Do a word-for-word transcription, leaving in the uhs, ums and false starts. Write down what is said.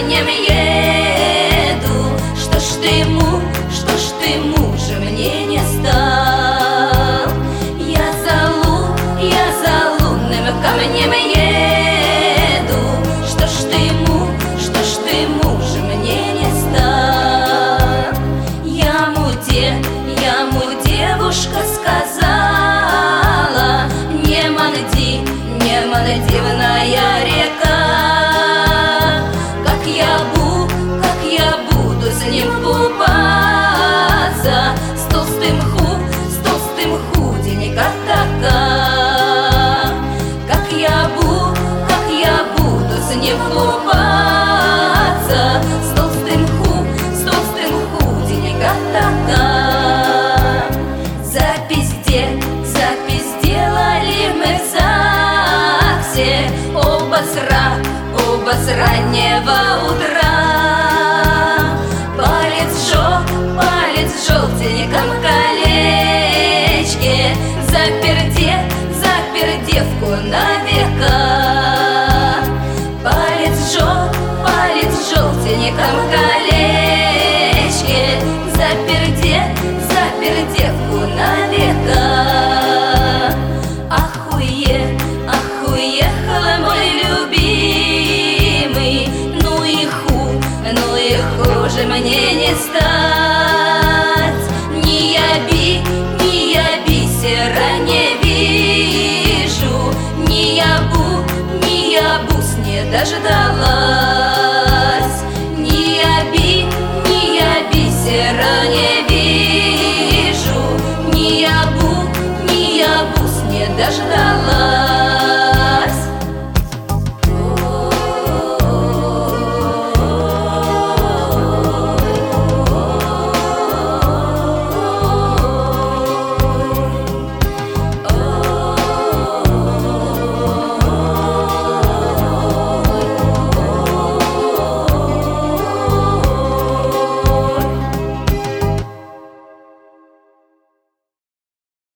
камнем еду. Что ж ты, муж, что ж ты, мужа мне не стал? Я за лу, я за лунным камнем еду. Что ж ты, муж, что ж ты, мужа мне не стал? Я муде, я му девушка сказала: не манди, не мандивная река. Как я буду, как я буду с ним купаться, с толстым ху, с толстым худенько такая. Как я буду, как я буду с ним купаться, с толстым ху, с толстым худенько такая. Запись где, запись делали мы в ЗАГСе оба с ра, оба с раннего утра. Палец жёг, палец в желтеньком колечке, заперде, запер девку на века. Палец жёг, палец в желтеньком колечке, заперде, запер девку на века. Ахуе, ахуехала мой любимый, ну и ху, ну и хуже мне не стать. Ни я би, ни я бисера не вижу, ни я бу, ни я бус не дождалась. Ни я би, ни я бисера не вижу, ни я бу, ни я бус не дождалась.